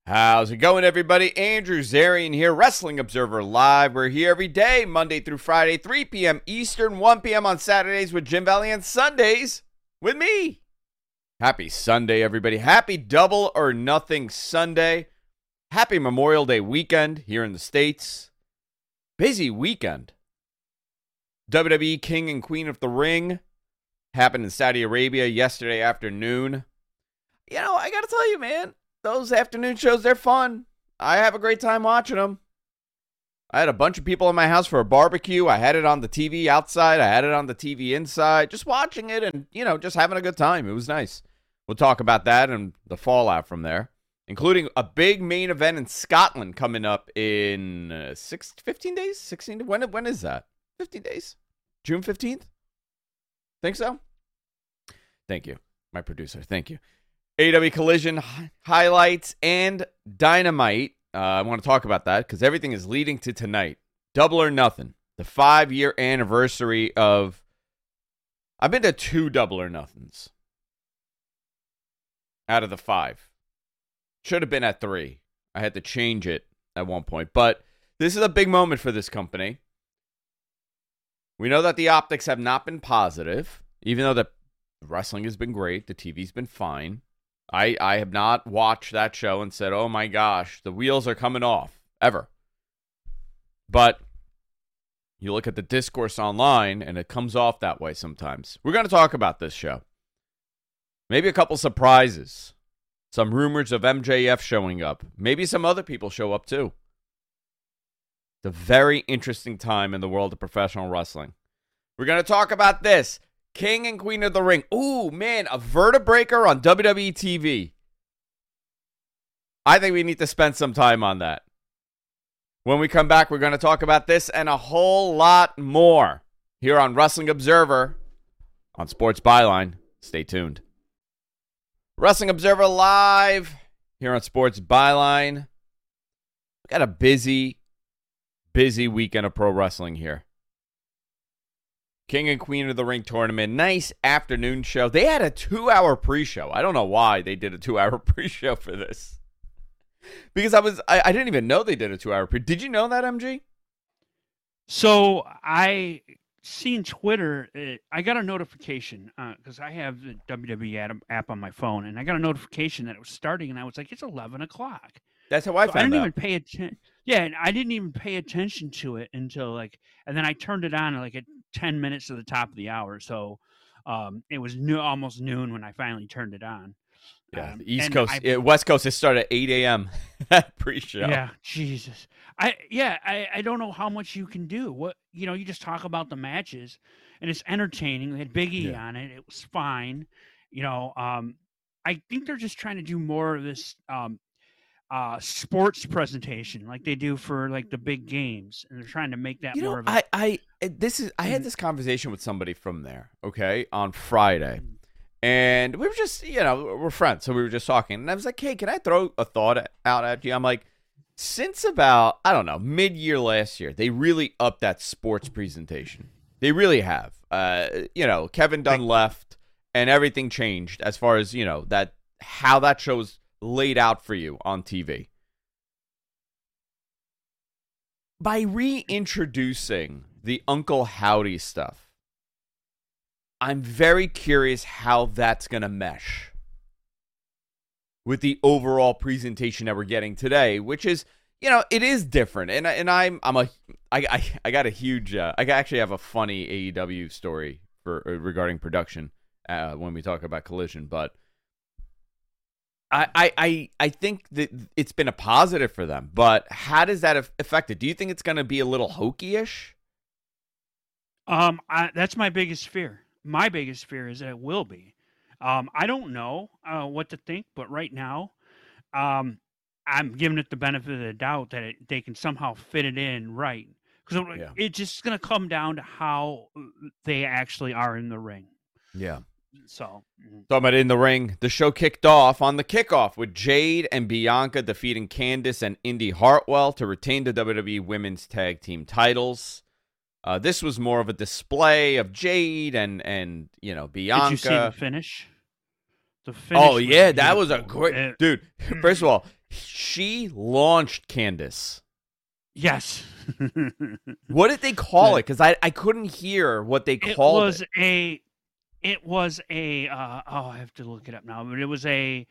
How's it going, everybody? Andrew Zarian here, Wrestling Observer Live. We're here every day, Monday through Friday, 3 p.m. Eastern, 1 p.m. on Saturdays with Jim Valley, and Sundays with me. Happy Sunday, everybody. Happy Double or Nothing Sunday. Happy Memorial Day weekend here in the States. Busy weekend. WWE King and Queen of the Ring happened in Saudi Arabia yesterday afternoon. You know, I gotta tell you, man, those afternoon shows, they're fun. I have a great time watching them. I had a bunch of people in my house for a barbecue. I had it on the TV outside. I had it on the TV inside. Just watching it and, just having a good time. It was nice. We'll talk about that and the fallout from there, including a big main event in Scotland coming up in 15 days? 16? When is that? 15 days? June 15th? Think so? Thank you, my producer. Thank you. AEW Collision highlights and Dynamite. I want to talk about that because everything is leading to tonight. Double or Nothing. The 5-year anniversary of... I've been to 2 Double or Nothings out of the 5. Should have been at 3. I had to change it at one point. But this is a big moment for this company. We know that the optics have not been positive, even though the wrestling has been great. The TV's been fine. I have not watched that show and said, oh my gosh, the wheels are coming off, ever. But you look at the discourse online, and it comes off that way sometimes. We're going to talk about this show. Maybe a couple surprises. Some rumors of MJF showing up. Maybe some other people show up too. It's a very interesting time in the world of professional wrestling. We're going to talk about this. King and Queen of the Ring. Ooh, man, a vertebreaker on WWE TV. I think we need to spend some time on that. When we come back, we're going to talk about this and a whole lot more here on Wrestling Observer on Sports Byline. Stay tuned. Wrestling Observer Live here on Sports Byline. We got a busy weekend of pro wrestling here. King and Queen of the Ring tournament. Nice afternoon show. They had a 2-hour pre-show. I don't know why they did a 2-hour pre-show for this. Because I didn't even know they did a 2-hour pre. Did you know that, MG? So I seen Twitter. I got a notification because I have the WWE app on my phone, and I got a notification that it was starting, and I was like, it's 11 o'clock. That's how I found out. I didn't even pay attention. Yeah, and I didn't even pay attention to it until and then I turned it on at 10 minutes to the top of the hour. So it was almost noon when I finally turned it on. Yeah, the East Coast, West Coast, it started at 8 a.m. that pre-show. Yeah, Jesus. I don't know how much you can do. What you just talk about the matches, and it's entertaining. They had Big E on it. It was fine. I think they're just trying to do more of this sports presentation like they do for the big games, and they're trying to make that more of a... I had this conversation with somebody from there, okay, on Friday. And we were just, we're friends, so we were just talking. And I was like, hey, can I throw a thought out at you? I'm like, since about, I don't know, mid-year last year, they really upped that sports presentation. They really have. Kevin Dunn left, and everything changed as far as, how that show's laid out for you on TV. By reintroducing the Uncle Howdy stuff, I'm very curious how that's going to mesh with the overall presentation that we're getting today, which is, it is different. And I got a huge, I actually have a funny AEW story regarding production when we talk about Collision, but I think that it's been a positive for them, but how does that affect it? Do you think it's going to be a little hokey-ish? That's my biggest fear. My biggest fear is that it will be. I don't know what to think, but right now, I'm giving it the benefit of the doubt that they can somehow fit it in right. Because it's just going to come down to how they actually are in the ring. Yeah. So, talking about in the ring, the show kicked off on the kickoff with Jade and Bianca defeating Candice and Indy Hartwell to retain the WWE Women's Tag Team titles. This was more of a display of Jade and Bianca. Did you see the finish? Oh yeah, that was a great dude. First of all, she launched Candice. Yes. What did they call it? Because I couldn't hear what they called it. It was a I have to look it up now, but it was a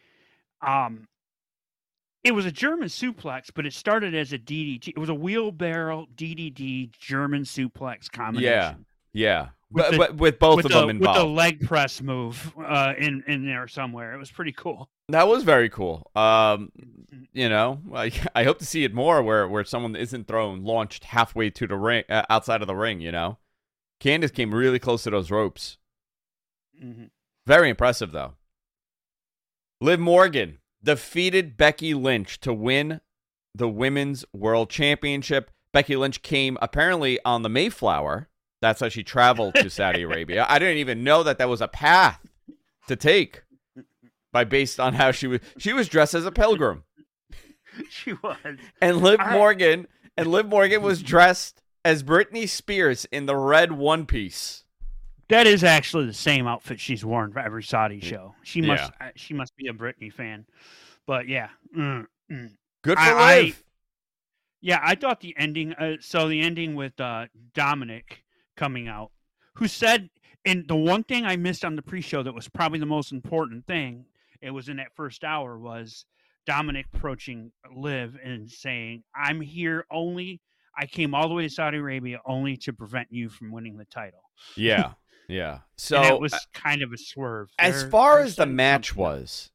German suplex, but it started as a DDT. It was a wheelbarrow DDT German suplex combination. Yeah. But with both of them involved. With the leg press move in there somewhere. It was pretty cool. That was very cool. You know, I hope to see it more where someone isn't launched halfway to the ring, outside of the ring, you know. Candice came really close to those ropes. Mm-hmm. Very impressive, though. Liv Morgan defeated Becky Lynch to win the Women's World Championship. Becky Lynch came apparently on the Mayflower. That's how she traveled to Saudi Arabia. I didn't even know that was a path to take based on how she was dressed as a pilgrim. She was. And Liv Morgan was dressed as Britney Spears in the red one piece. That is actually the same outfit she's worn for every Saudi show. She must be a Britney fan. But yeah. Good for Liv. I thought the ending the ending with Dominic coming out, who said, and the one thing I missed on the pre-show that was probably the most important thing, it was in that first hour, was Dominic approaching Liv and saying, I came all the way to Saudi Arabia only to prevent you from winning the title. Yeah. So and it was kind of a swerve. As far as the match was,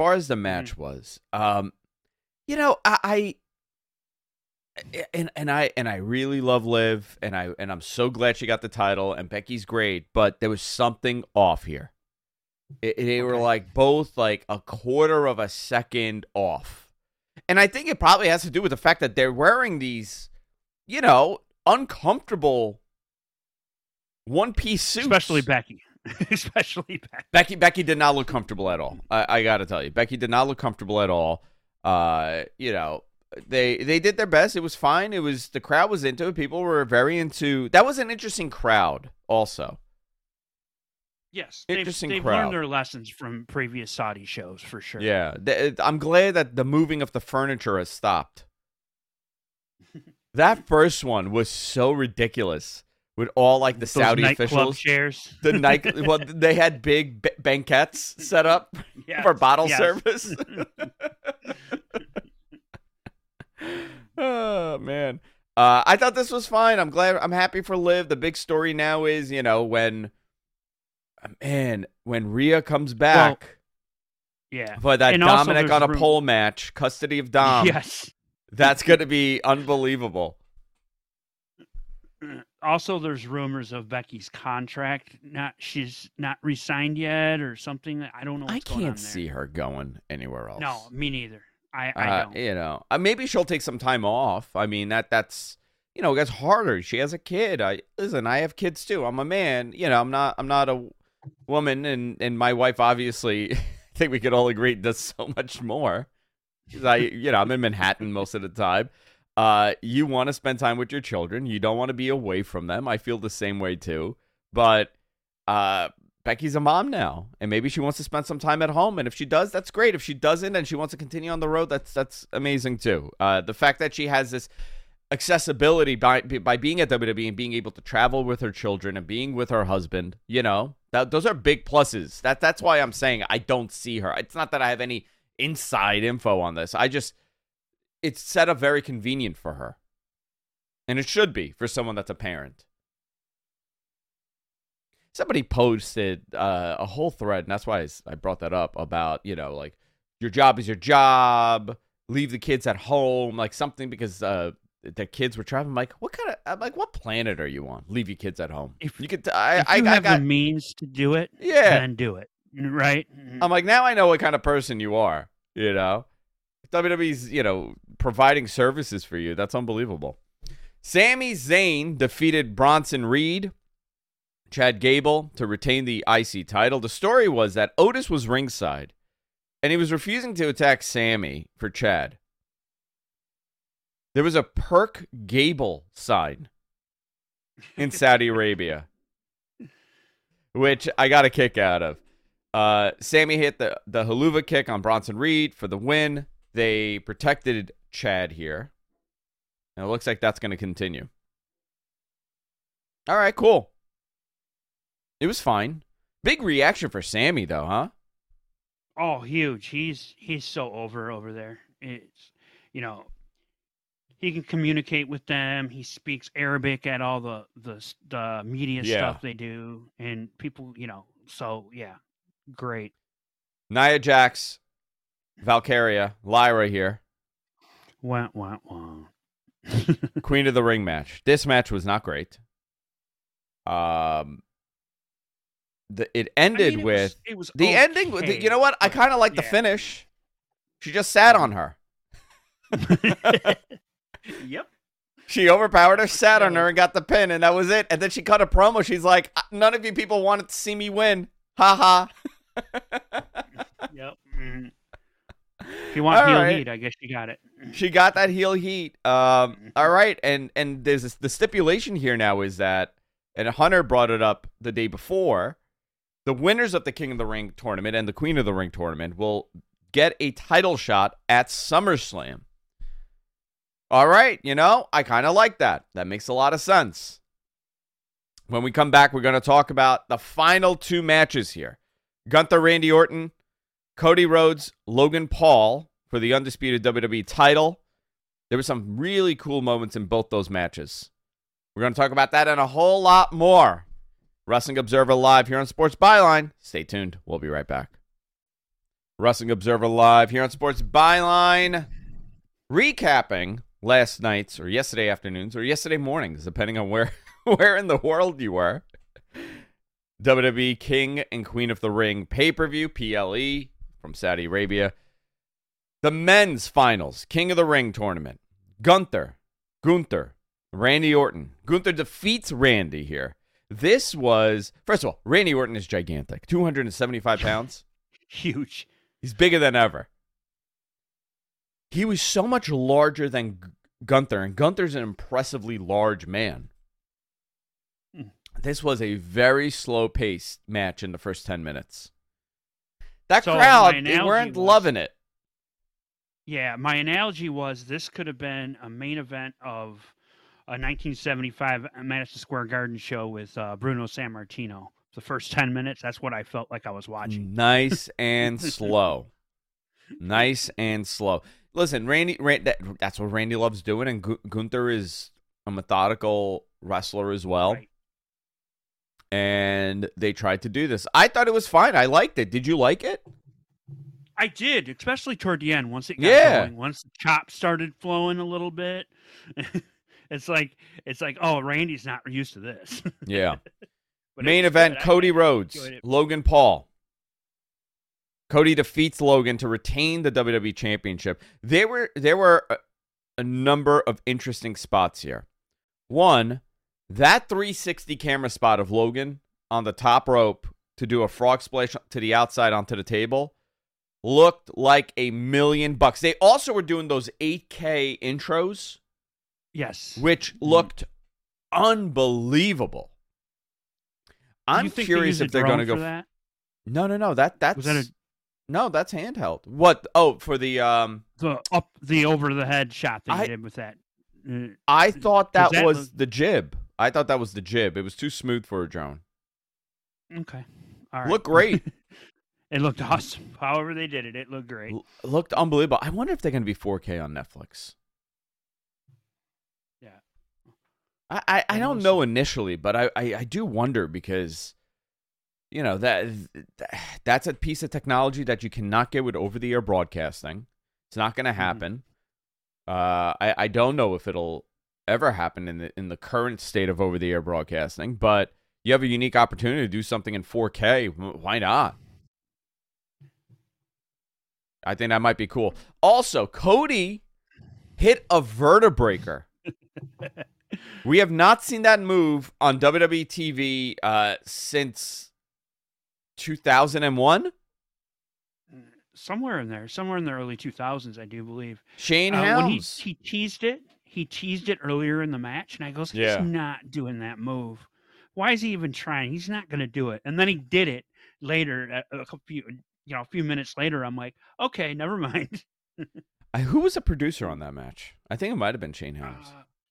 you know, I really love Liv, and I'm so glad she got the title, and Becky's great, but there was something off here. They were like both like a quarter of a second off. And I think it probably has to do with the fact that they're wearing these, you know, uncomfortable one-piece suits. Especially Becky. Becky did not look comfortable at all. I got to tell you. Becky did not look comfortable at all. You know, they did their best. It was fine. The crowd was into it. People were very into. That was an interesting crowd also. Yes, they've learned their lessons from previous Saudi shows for sure. Yeah, I'm glad that the moving of the furniture has stopped. That first one was so ridiculous with all like the Saudi officials. Chairs. They had big banquettes set up for bottle service. Oh man, I thought this was fine. I'm happy for Liv. The big story now is, you know, when Rhea comes back, for that and Dominic on a pole match, custody of Dom. Yes, that's going to be unbelievable. Also, there's rumors of Becky's contract. She's not re-signed yet, or something. I don't know. What's going on there. I can't see her going anywhere else. No, me neither. I don't. You know, maybe she'll take some time off. I mean, that's. You know, it gets harder. She has a kid. I have kids too. I'm a man. You know, I'm not a woman, and my wife obviously, I think we could all agree, does so much more. I'm in Manhattan most of the time. You want to spend time with your children. You don't want to be away from them. I feel the same way too. But Becky's a mom now, and maybe she wants to spend some time at home. And if she does, that's great. If she doesn't, and she wants to continue on the road, that's amazing too. The fact that she has this accessibility by being at WWE and being able to travel with her children and being with her husband, you know, those are big pluses. That's why I'm saying I don't see her. It's not that I have any inside info on this. It's set up very convenient for her, and it should be for someone that's a parent. Somebody posted a whole thread, and that's why I brought that up about, you know, like, your job is your job, leave the kids at home, like something, because the kids were traveling. What planet are you on? Leave your kids at home. If you have the means to do it, then do it. Right? I'm like, now I know what kind of person you are. You know, WWE's, you know, providing services for you. That's unbelievable. Sami Zayn defeated Bronson Reed, Chad Gable, to retain the IC title. The story was that Otis was ringside, and he was refusing to attack Sami for Chad. There was a Perk Gable sign in Saudi Arabia, which I got a kick out of. Sami hit the Helluva kick on Bronson Reed for the win. They protected Chad here. And it looks like that's going to continue. All right, cool. It was fine. Big reaction for Sammy, though, huh? Oh, huge. He's so over there. It's, he can communicate with them. He speaks Arabic at all the media stuff they do. And people, so, yeah, great. Nia Jax, Valkyria, Lyra here. Wah. Queen of the Ring match. This match was not great. It ended with it was the okay, ending. You know what? I kind of like the finish. She just sat on her. Yep. She overpowered her, sat on her, and got the pin, and that was it. And then she cut a promo. She's like, "None of you people wanted to see me win. Ha ha." Yep. Mm-hmm. If you want heel heat, I guess you got it. She got that heel heat. All right, and there's the stipulation here now is that, and Hunter brought it up the day before, the winners of the King of the Ring tournament and the Queen of the Ring tournament will get a title shot at SummerSlam. All right, I kind of like that. That makes a lot of sense. When we come back, we're going to talk about the final two matches here. Gunther, Randy Orton, Cody Rhodes, Logan Paul for the undisputed WWE title. There were some really cool moments in both those matches. We're going to talk about that and a whole lot more. Wrestling Observer Live here on Sports Byline. Stay tuned. We'll be right back. Wrestling Observer Live here on Sports Byline. Recapping last night's or yesterday afternoon's or yesterday mornings, depending on where in the world you were. WWE King and Queen of the Ring pay-per-view, PLE, from Saudi Arabia. The men's finals, King of the Ring tournament. Gunther, Randy Orton. Gunther defeats Randy here. This was, first of all, Randy Orton is gigantic. 275 pounds. Huge. He's bigger than ever. He was so much larger than Gunther, and Gunther's an impressively large man. This was a very slow-paced match in the first 10 minutes. That crowd, they weren't loving it. Yeah, my analogy was this could have been a main event of a 1975 Madison Square Garden show with Bruno Sammartino. The first 10 minutes, that's what I felt like I was watching. Nice and slow. Nice and slow. Listen, Randy that's what Randy loves doing, and Gunther is a methodical wrestler as well. Right. And they tried to do this. I thought it was fine. I liked it. Did you like it? I did, especially toward the end. Once it got going, once the chops started flowing a little bit, it's like, oh, Randy's not used to this. Yeah. Main event: Cody Rhodes, Logan Paul. Cody defeats Logan to retain the WWE Championship. There were a number of interesting spots here. One, that 360 camera spot of Logan on the top rope to do a frog splash to the outside onto the table looked like $1 million. They also were doing those 8K intros. Yes. Which looked unbelievable. I'm curious if they're going to go for that. No. That's was that no, that's handheld. What? Oh, for the over the head shot that you did with that. I thought that was the jib. I thought that was the jib. It was too smooth for a drone. Okay. All right. Looked great. It looked awesome. However they did it, it looked great. Looked unbelievable. I wonder if they're going to be 4K on Netflix. Yeah. I don't know initially, but I do wonder because, that's a piece of technology that you cannot get with over-the-air broadcasting. It's not going to happen. I don't know if it'll ever happen in the current state of over-the-air broadcasting, but you have a unique opportunity to do something in 4K. Why not? I think that might be cool. Also, Cody hit a vertebreaker. We have not seen that move on WWE TV since 2001. Somewhere in the early 2000s, I do believe. Shane Helms. When he teased it earlier in the match, and I goes, he's not doing that move. Why is he even trying? He's not going to do it. And then he did it later, a few minutes later. I'm like, okay, never mind. Who was a producer on that match? I think it might have been Shane Helms.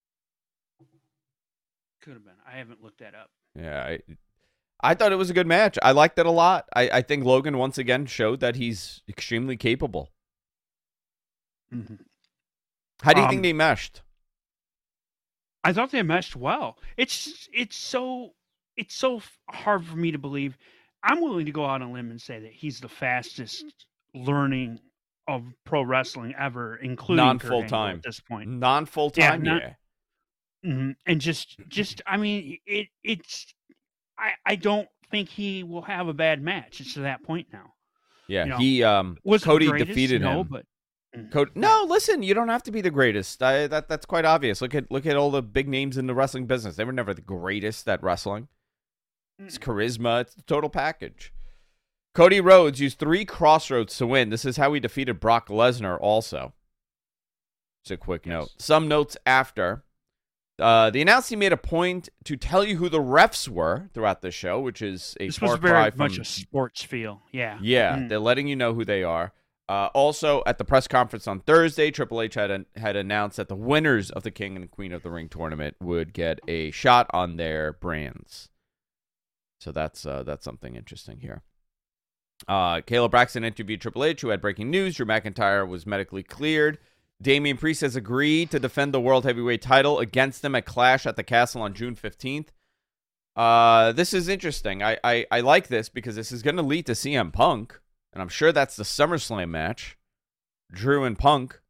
Could have been. I haven't looked that up. Yeah, I thought it was a good match. I liked it a lot. I think Logan once again showed that he's extremely capable. Mm-hmm. How do you think they meshed? I thought they meshed well. It's so hard for me to believe. I'm willing to go out on a limb and say that he's the fastest learning of pro wrestling ever, including non-full time at this point. Non-full time, yeah. Mm-hmm. And just I mean, it's. I don't think he will have a bad match. It's to that point now. Yeah, he was Cody defeated him. But no, listen, you don't have to be the greatest. That's quite obvious. Look at all the big names in the wrestling business. They were never the greatest at wrestling. It's charisma. It's the total package. Cody Rhodes used 3 crossroads to win. This is how he defeated Brock Lesnar also. Just a quick note. Some notes after. The announcer made a point to tell you who the refs were throughout the show, which is a far cry from... much a sports feel. Yeah. Yeah, they're letting you know who they are. Also, at the press conference on Thursday, Triple H had announced that the winners of the King and Queen of the Ring tournament would get a shot on their brands. So that's something interesting here. Kayla Braxton interviewed Triple H, who had breaking news. Drew McIntyre was medically cleared. Damian Priest has agreed to defend the World Heavyweight title against them at Clash at the Castle on June 15th. This is interesting. I like this because this is going to lead to CM Punk, and I'm sure that's the SummerSlam match. Drew and Punk.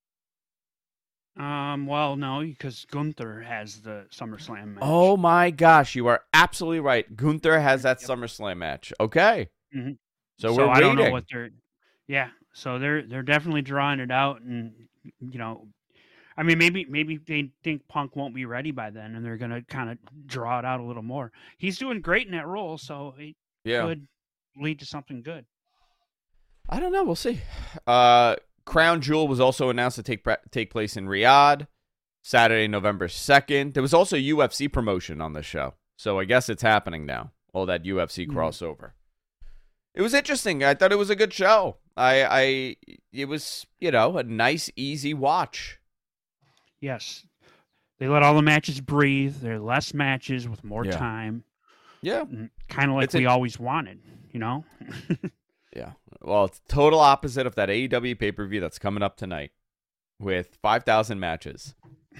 Well, no, because Gunther has the SummerSlam match. Oh my gosh, you are absolutely right. Gunther has that SummerSlam match. Okay. Mm-hmm. So we're waiting. I don't know what they're... Yeah, so they're definitely drawing it out, and I mean, maybe they think Punk won't be ready by then, and they're gonna kind of draw it out a little more. He's doing great in that role, so it could lead to something good. I don't know. We'll see. Crown Jewel was also announced to take place in Riyadh, Saturday, November 2nd. There was also UFC promotion on the show, so I guess it's happening now. All that UFC crossover. It was interesting. I thought it was a good show. It was, a nice, easy watch. Yes. They let all the matches breathe. There are less matches with more time. Yeah. Kind of like we always wanted, Yeah. Well, it's total opposite of that AEW pay-per-view that's coming up tonight with 5,000 matches.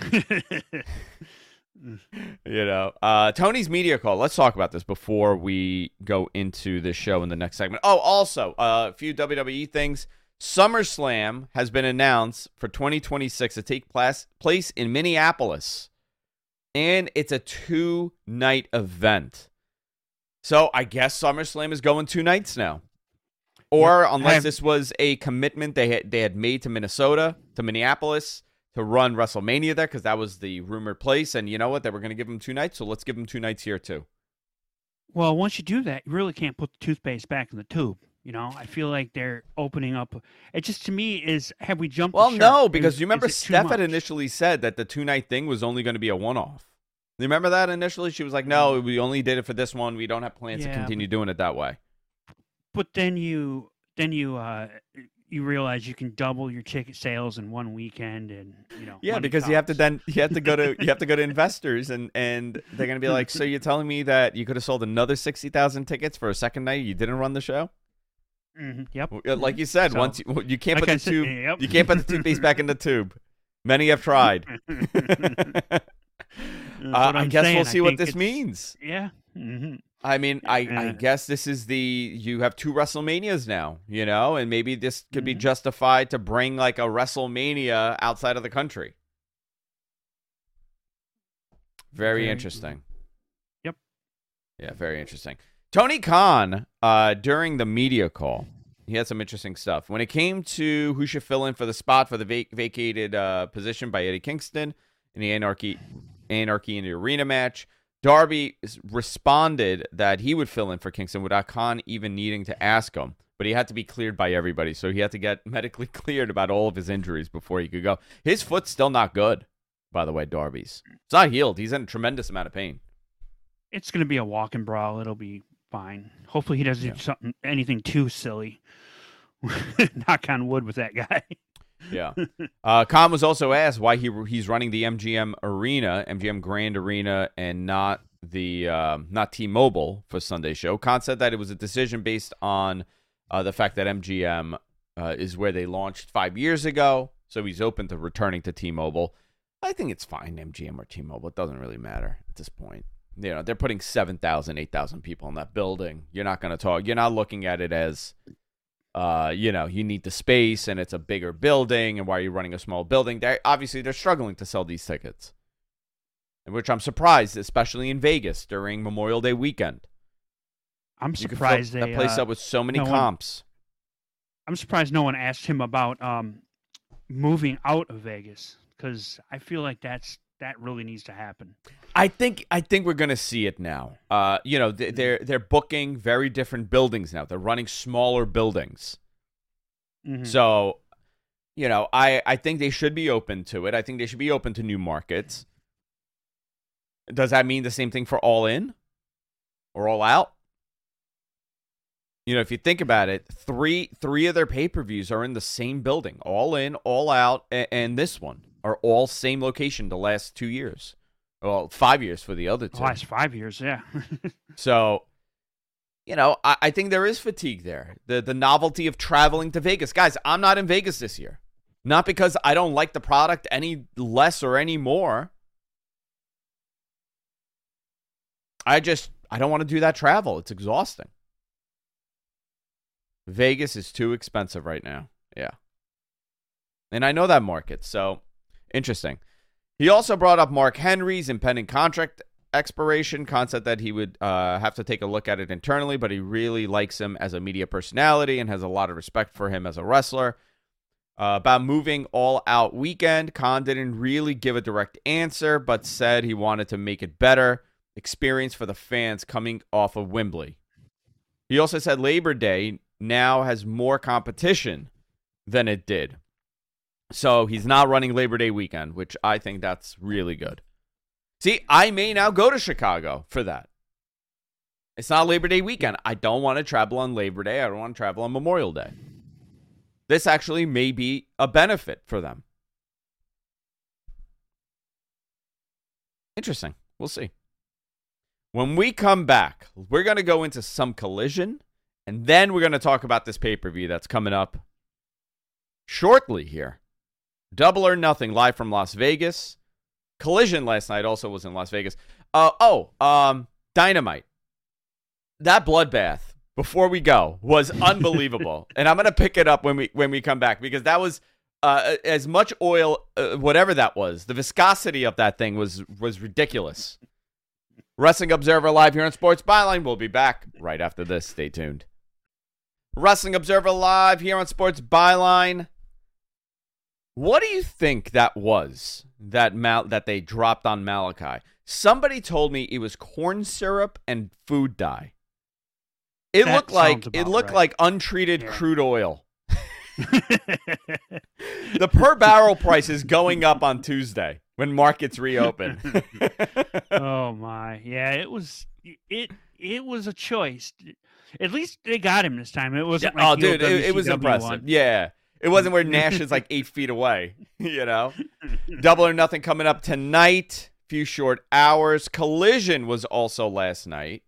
Tony's media call. Let's talk about this before we go into the show in the next segment. Oh, also, a few WWE things. SummerSlam has been announced for 2026 to take place in Minneapolis, and it's a 2-night event. So I guess SummerSlam is going 2 nights now. Or unless this was a commitment they had made to Minneapolis, to run WrestleMania there, because that was the rumored place. And you know what? They were going to give them 2 nights, so let's give them 2 nights here, too. Well, once you do that, you really can't put the toothpaste back in the tube. I feel like they're opening up. It just, to me, is, have we jumped Well, no, because you remember Steph had initially said that the 2-night thing was only going to be a one-off. You remember that initially? She was like, no, we only did it for this one. We don't have plans to continue doing it that way. But then you realize you can double your ticket sales in one weekend, and because you have to go to investors, and they're gonna be like, so you're telling me that you could have sold another 60,000 tickets for a second night you didn't run the show? Mm-hmm. Yep. Like you said, once you can't put the tube, you can't put the toothpaste back in the tube. Many have tried. I guess we'll see what this means. Yeah. Mm-hmm. I mean, I guess this is you have 2 WrestleManias now, and maybe this could be justified to bring like a WrestleMania outside of the country. Very interesting. Yep. Yeah, very interesting. Tony Khan, during the media call, he had some interesting stuff. When it came to who should fill in for the spot for the vacated position by Eddie Kingston in the Anarchy in the Arena match, Darby responded that he would fill in for Kingston without Khan even needing to ask him, but he had to be cleared by everybody, so he had to get medically cleared about all of his injuries before he could go. His foot's still not good, by the way, Darby's. It's not healed. He's in a tremendous amount of pain. It's going to be a walk and brawl. It'll be fine. Hopefully he doesn't do anything too silly. Knock on wood with that guy. Yeah. Khan was also asked why he's running the MGM Grand Arena, and not not T-Mobile for Sunday's show. Khan said that it was a decision based on the fact that MGM is where they launched 5 years ago, so he's open to returning to T-Mobile. I think it's fine, MGM or T-Mobile. It doesn't really matter at this point. You know, they're putting 7,000, 8,000 people in that building. You're not going to talk. You're not looking at it as, you need the space and it's a bigger building, and why are you running a small building? They're struggling to sell these tickets, which I'm surprised, especially in Vegas during Memorial Day weekend. I'm surprised that place up with so many comps. I'm surprised no one asked him about moving out of Vegas, because I feel like that really needs to happen. I think we're going to see it now. They're booking very different buildings now. They're running smaller buildings. Mm-hmm. So, I think they should be open to it. I think they should be open to new markets. Does that mean the same thing for All In or All Out? If you think about it, three of their pay-per-views are in the same building. All In, All Out, and this one are all same location the last 2 years. Well, 5 years for the other two. The last 5 years, yeah. So, I think there is fatigue there. The novelty of traveling to Vegas. Guys, I'm not in Vegas this year. Not because I don't like the product any less or any more. I don't want to do that travel. It's exhausting. Vegas is too expensive right now. Yeah. And I know that market, so interesting. He also brought up Mark Henry's impending contract expiration, concept that he would have to take a look at it internally, but he really likes him as a media personality and has a lot of respect for him as a wrestler. About moving All Out weekend, Khan didn't really give a direct answer, but said he wanted to make it better experience for the fans coming off of Wembley. He also said Labor Day now has more competition than it did. So he's not running Labor Day weekend, which I think that's really good. See, I may now go to Chicago for that. It's not Labor Day weekend. I don't want to travel on Labor Day. I don't want to travel on Memorial Day. This actually may be a benefit for them. Interesting. We'll see. When we come back, we're going to go into some Collision, and then we're going to talk about this pay-per-view that's coming up shortly here. Double or Nothing, live from Las Vegas. Collision last night also was in Las Vegas. Dynamite. That bloodbath, before we go, was unbelievable. And I'm going to pick it up when we come back, because that was as much oil, whatever that was. The viscosity of that thing was ridiculous. Wrestling Observer Live here on Sports Byline. We'll be back right after this. Stay tuned. Wrestling Observer Live here on Sports Byline. What do you think that was that they dropped on Malachi? Somebody told me it was corn syrup and food dye. It looked like untreated crude oil. The per barrel price is going up on Tuesday when markets reopen. Oh my. Yeah, it was a choice. At least they got him this time. It wasn't it was impressive. One. Yeah. It wasn't where Nash is like 8 feet away, Double or Nothing coming up tonight. Few short hours. Collision was also last night.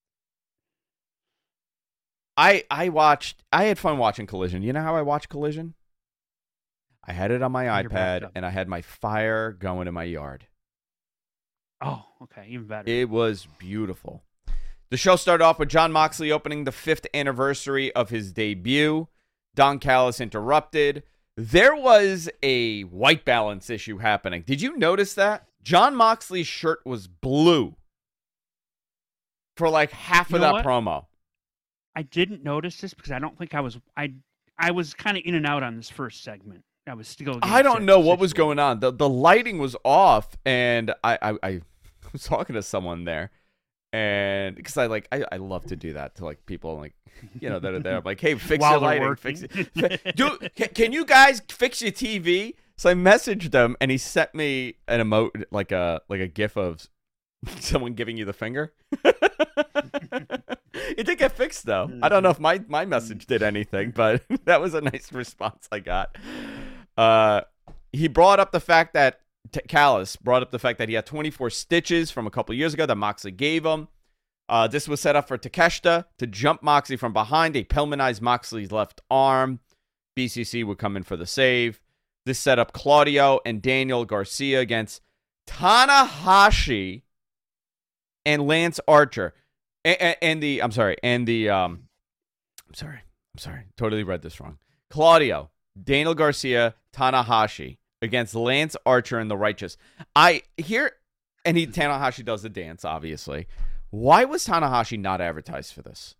I had fun watching Collision. You know how I watch Collision? I had it on my iPad, and I had my fire going in my yard. Oh, okay. Even better. It was beautiful. The show started off with Jon Moxley opening the 5th anniversary of his debut. Don Callis interrupted. There was a white balance issue happening. Did you notice that? Jon Moxley's shirt was blue for like half of that promo. I didn't notice this because I don't think I was kind of in and out on this first segment. I was still. I don't know what was going on. The lighting was off, and I was talking to someone there, and because I love to do that to like people like that are there. I'm like, hey, fix your lighting, fix it. Dude, can you guys fix your TV? So I messaged him, and he sent me an emote like a gif of someone giving you the finger. It did get fixed though. I don't know if my message did anything, but that was a nice response I got. He brought up the fact that Callis brought up the fact that he had 24 stitches from a couple years ago that Moxley gave him. This was set up for Takeshita to jump Moxley from behind. They Pillmanized Moxley's left arm. BCC would come in for the save. This set up Claudio and Daniel Garcia against Tanahashi and Lance Archer. Totally read this wrong. Claudio, Daniel Garcia, Tanahashi against Lance Archer and the Righteous. Tanahashi does the dance, obviously. Why was Tanahashi not advertised for this?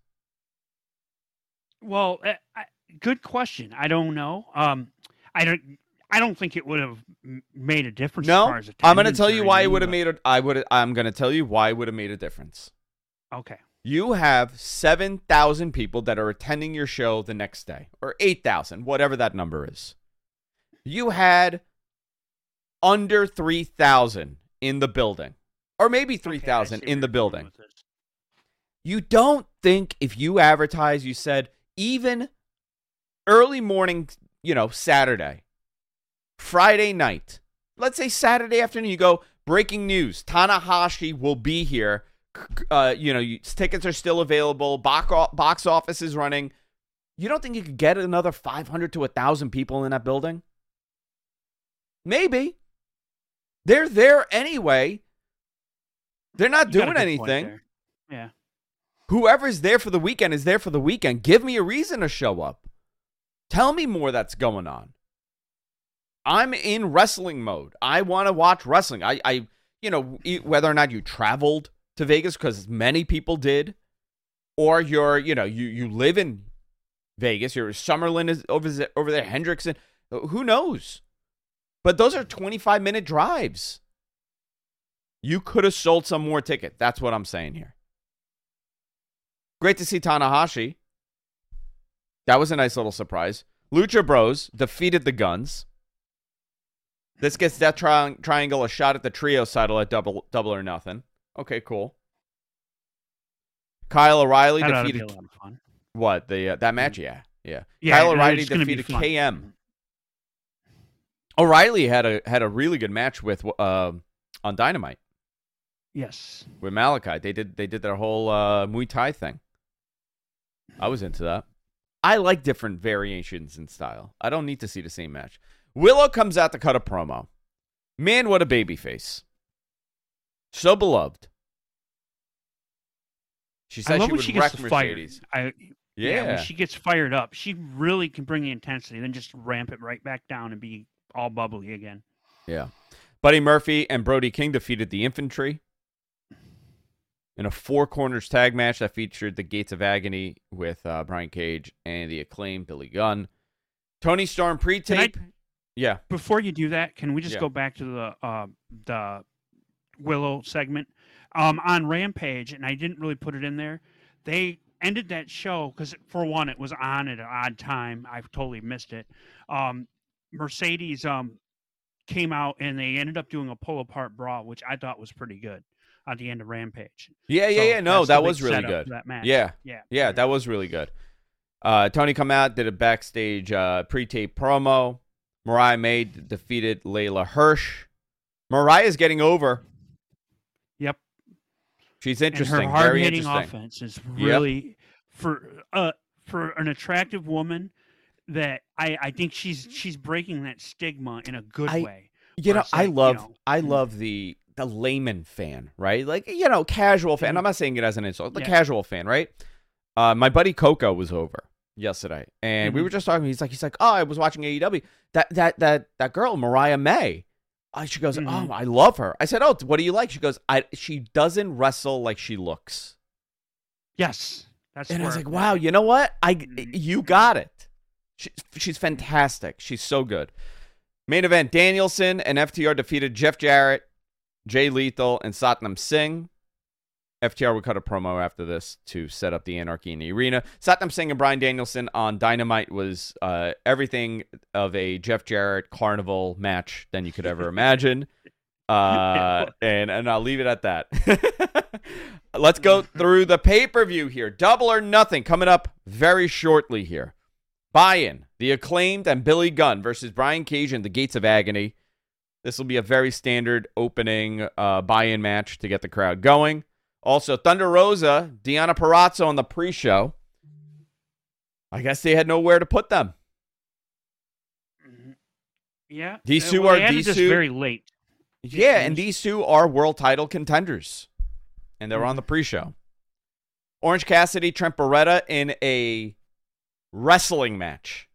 Well, good question. I don't know. I don't think it would have made a difference. No, as far as I'm going to tell you why it anything, would have made. I'm going to tell you why it would have made a difference. Okay. You have 7,000 people that are attending your show the next day, or 8,000, whatever that number is. You had under 3,000 in the building, or maybe 3,000 in the building. You don't think if you advertise, you said even early morning, Saturday, Friday night, let's say Saturday afternoon, you go, breaking news, Tanahashi will be here. Tickets are still available. Box office is running. You don't think you could get another 500 to 1,000 people in that building? Maybe. They're there anyway. They're not doing anything. Yeah. Whoever's there for the weekend is there for the weekend. Give me a reason to show up. Tell me more that's going on. I'm in wrestling mode. I want to watch wrestling. Whether or not you traveled to Vegas, because many people did, or you live in Vegas. Your Summerlin is over there. Hendrickson, who knows? But those are 25-minute drives. You could have sold some more ticket. That's what I'm saying here. Great to see Tanahashi. That was a nice little surprise. Lucha Bros defeated the Guns. This gets Death Triangle a shot at the trio title at Double or Nothing. Okay, cool. Kyle O'Reilly defeated. Be a lot of fun. What that match? Yeah. Kyle O'Reilly defeated KM. O'Reilly had a really good match with on Dynamite. Yes. With Malachi, they did their whole Muay Thai thing. I was into that. I like different variations in style. I don't need to see the same match. Willow comes out to cut a promo. Man, what a babyface. So beloved. She said she would wreck Mercedes. When she gets fired up, she really can bring the intensity, then just ramp it right back down and be all bubbly again. Yeah. Buddy Murphy and Brody King defeated the Infantry in a 4 corners tag match that featured the Gates of Agony with Brian Cage and the Acclaimed Billy Gunn. Tony Storm pre-tape. Yeah. Before you do that, can we just go back to the Willow segment on Rampage? And I didn't really put it in there. They ended that show because, for one, it was on at an odd time. I've totally missed it. Mercedes came out and they ended up doing a pull-apart brawl, which I thought was pretty good at the end of Rampage. Yeah. No, that was really good. That match. Yeah, that was really good. Tony come out, did a backstage pre-tape promo. Mariah May defeated Layla Hirsch. Mariah's getting over. Yep. She's interesting. And her hard-hitting offense is really for an attractive woman that I think she's breaking that stigma in a good way. I love the layman fan, right? Like, casual fan. I'm not saying it as an insult. The casual fan, right? My buddy Coco was over yesterday, and we were just talking. He's like, oh, I was watching AEW. That girl, Mariah May. She goes, oh, I love her. I said, oh, what do you like? She goes, she doesn't wrestle like she looks. Yes, and I was like, wow, you know what? You got it. She's fantastic. She's so good. Main event: Danielson and FTR defeated Jeff Jarrett, Jay Lethal, and Satnam Singh. FTR would cut a promo after this to set up the Anarchy in the arena. Satnam Singh and Bryan Danielson on Dynamite was everything of a Jeff Jarrett carnival match than you could ever imagine. And I'll leave it at that. Let's go through the pay-per-view here. Double or Nothing coming up very shortly here. Buy-In, The Acclaimed and Billy Gunn versus Brian Cage and the Gates of Agony. This will be a very standard opening buy-in match to get the crowd going. Also, Thunder Rosa, Deonna Purrazzo on the pre-show. I guess they had nowhere to put them. Yeah. These two are very late. Yeah, and these two are world title contenders. And they're on the pre-show. Orange Cassidy, Trent Beretta in a wrestling match.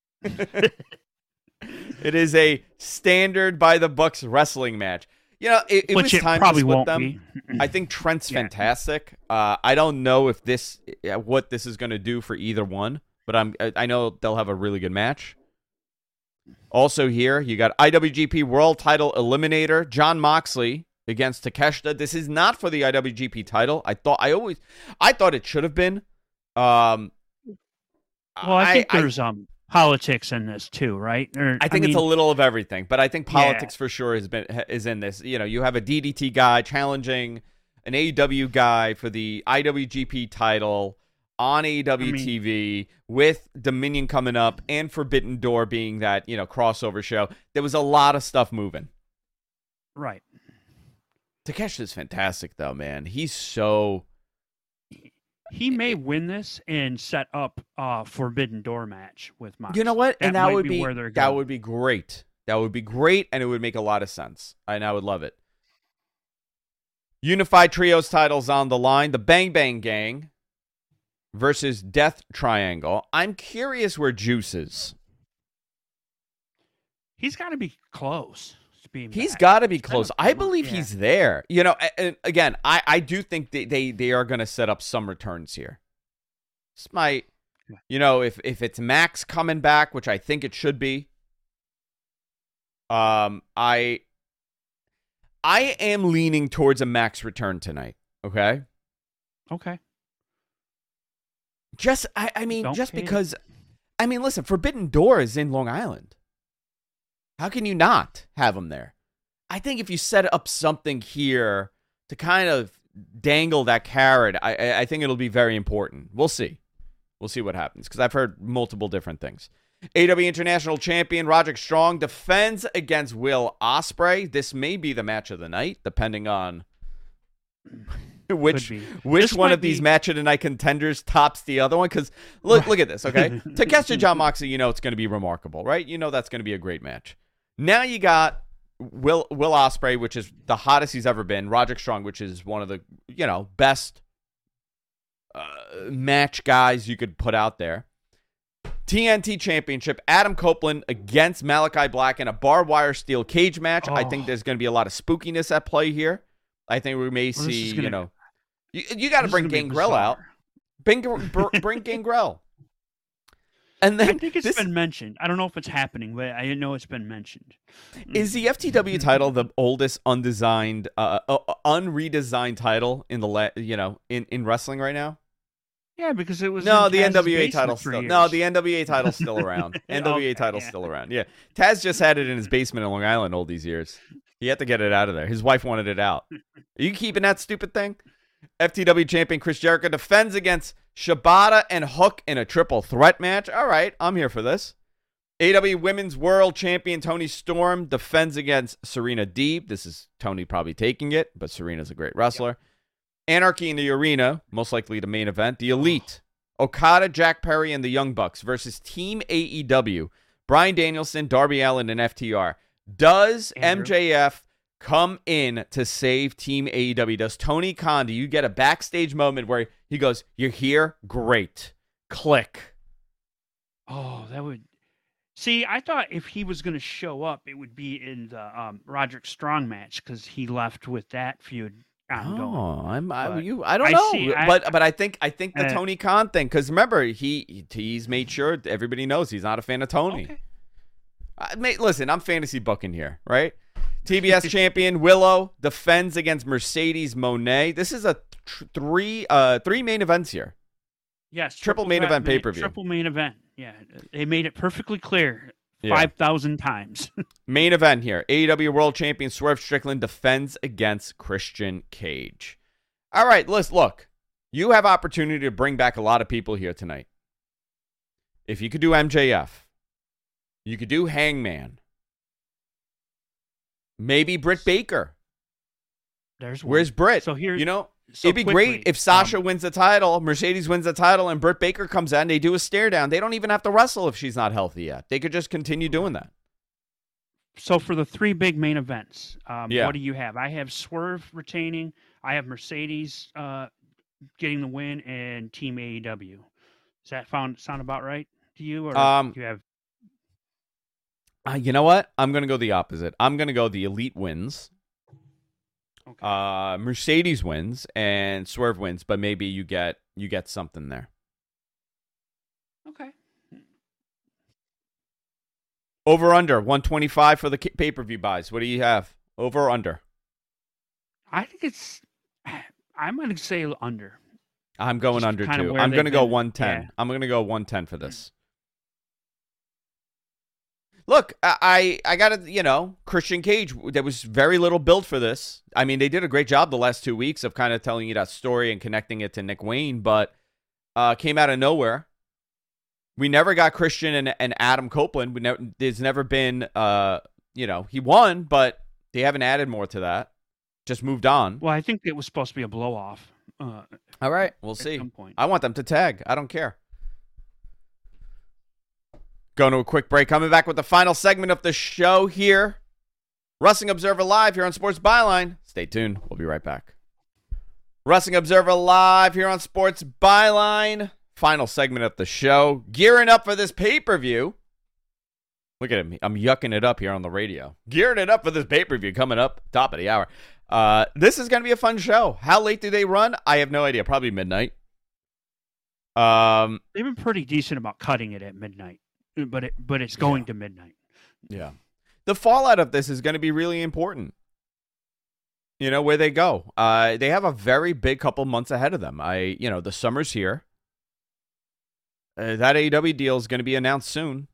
It is a standard by the Bucks wrestling match. You know, it was time to split them. I think Trent's fantastic. I don't know if what this is going to do for either one, but I know they'll have a really good match. Also here, you got IWGP World Title Eliminator Jon Moxley against Takeshita. This is not for the IWGP title. I thought it should have been. Well, I think there's politics in this too, right? I think it's a little of everything, but I think politics for sure is in this. You know, you have a DDT guy challenging an AEW guy for the IWGP title on AEW TV with Dominion coming up and Forbidden Door being that, you know, crossover show. There was a lot of stuff moving. Right. Takeshita's fantastic though, man. He's so... He may win this and set up a Forbidden Door match with Mox. You know what? And that would be where they're going. That would be great. That would be great, and it would make a lot of sense. And I would love it. Unified Trios titles on the line. The Bang Bang Gang versus Death Triangle. I'm curious where Juice is. He's got to be close. He's got to be close. I believe he's there. You know, and again, I do think they are going to set up some returns here. This might, you know, if it's Max coming back, which I think it should be. I am leaning towards a Max return tonight. Okay. Okay. Because, listen, Forbidden Door is in Long Island. How can you not have him there? I think if you set up something here to kind of dangle that carrot, I think it'll be very important. We'll see. We'll see what happens, because I've heard multiple different things. AEW International Champion Roderick Strong defends against Will Ospreay. This may be the match of the night, depending on which one of these match of the night contenders tops the other one. Because look at this, okay? Takeshita Jon Moxley, you know it's going to be remarkable, right? You know that's going to be a great match. Now you got Will Ospreay, which is the hottest he's ever been. Roderick Strong, which is one of the, you know, best match guys you could put out there. TNT Championship, Adam Copeland against Malachi Black in a barbed wire steel cage match. I think there's going to be a lot of spookiness at play here. I think we may see, you know, you got to bring Gangrel out. Bring Gangrel. And then I think it's been mentioned. I don't know if it's happening, but I know it's been mentioned. Is the FTW title the oldest unredesigned title in the in wrestling right now? Yeah, because it was the NWA title's still the NWA title's still around. NWA title's still around. Yeah, Taz just had it in his basement in Long Island all these years. He had to get it out of there. His wife wanted it out. Are you keeping that stupid thing? FTW champion Chris Jericho defends against Shibata and Hook in a triple threat match. All right, I'm here for this. AEW Women's World Champion Toni Storm defends against Serena Deeb. This is Toni probably taking it, but Serena's a great wrestler. Yep. Anarchy in the Arena, most likely the main event. The Elite, Okada, Jack Perry, and the Young Bucks versus Team AEW, Bryan Danielson, Darby Allin, and FTR. Does MJF come in to save Team AEW? Does Tony Khan, do you get a backstage moment where he goes, "You're here? Great. Click." Oh, that would... See, I thought if he was going to show up, it would be in the Roderick Strong match, because he left with that feud ongoing. Oh, I don't know. But I think the Tony Khan thing, because remember, he's made sure everybody knows he's not a fan of Tony. Okay. Listen, I'm fantasy booking here, right? TBS champion Willow defends against Mercedes Moné. This is a three main events here. Yes, triple main event pay-per-view. Triple main event. Yeah, they made it perfectly clear 5,000 times. Main event here. AEW World Champion Swerve Strickland defends against Christian Cage. All right, look. You have opportunity to bring back a lot of people here tonight. if you could do MJF, you could do Hangman, maybe Britt Baker. Where's Britt? So here, it'd be great if Sasha wins the title, Mercedes wins the title, and Britt Baker comes out and they do a stare down. They don't even have to wrestle if she's not healthy yet. They could just continue doing that. So for the 3 big main events, what do you have? I have Swerve retaining. I have Mercedes getting the win, and Team AEW. Does that sound about right to you? Or do you have? You know what? I'm going to go the opposite. I'm going to go the Elite wins. Okay. Mercedes wins and Swerve wins, but maybe you get something there. Okay. Over under 125 for the pay-per-view buys. What do you have? Over or under? I think I'm going to say under. I'm going under too. I'm going to go 110. Yeah. I'm going to go 110 for this. Look, I got to, Christian Cage, there was very little build for this. I mean, they did a great job the last 2 weeks of kind of telling you that story and connecting it to Nick Wayne, but came out of nowhere. We never got Christian and Adam Copeland. There's never been, he won, but they haven't added more to that. Just moved on. Well, I think it was supposed to be a blow-off. All right, we'll see. Some point. I want them to tag. I don't care. Going to a quick break. Coming back with the final segment of the show here. Wrestling Observer Live here on Sports Byline. Stay tuned. We'll be right back. Wrestling Observer Live here on Sports Byline. Final segment of the show. Gearing up for this pay-per-view. Look at me. I'm yucking it up here on the radio. Gearing it up for this pay-per-view coming up. Top of the hour. This is going to be a fun show. How late do they run? I have no idea. Probably midnight. They've been pretty decent about cutting it at midnight. But it's going to midnight. Yeah. The fallout of this is going to be really important. Where they go. They have a very big couple months ahead of them. The summer's here. That AEW deal is going to be announced soon.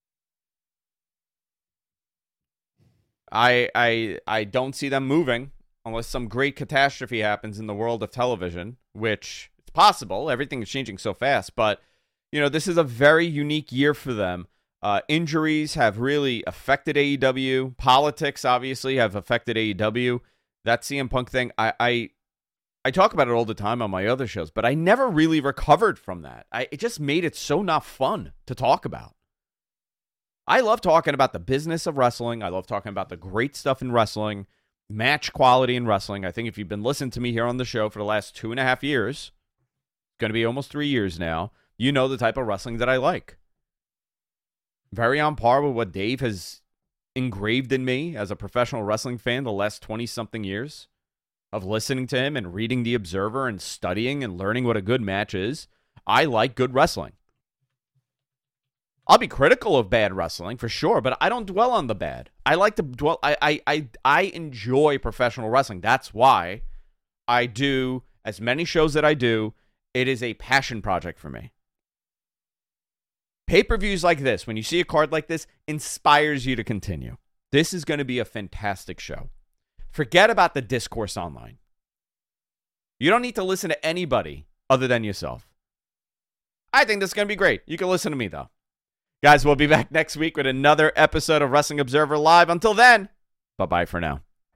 I don't see them moving unless some great catastrophe happens in the world of television, which it's possible. Everything is changing so fast, but this is a very unique year for them. Injuries have really affected AEW. Politics, obviously, have affected AEW. That CM Punk thing, I talk about it all the time on my other shows, but I never really recovered from that. It just made it so not fun to talk about. I love talking about the business of wrestling. I love talking about the great stuff in wrestling, match quality in wrestling. I think if you've been listening to me here on the show for the last 2.5 years, going to be almost 3 years now, you know the type of wrestling that I like. Very on par with what Dave has engraved in me as a professional wrestling fan the last 20-something years of listening to him and reading The Observer and studying and learning what a good match is. I like good wrestling. I'll be critical of bad wrestling for sure, but I don't dwell on the bad. I like to dwell. I enjoy professional wrestling. That's why I do as many shows that I do. It is a passion project for me. Pay-per-views like this, when you see a card like this, inspires you to continue. This is going to be a fantastic show. Forget about the discourse online. You don't need to listen to anybody other than yourself. I think this is going to be great. You can listen to me, though. Guys, we'll be back next week with another episode of Wrestling Observer Live. Until then, bye-bye for now.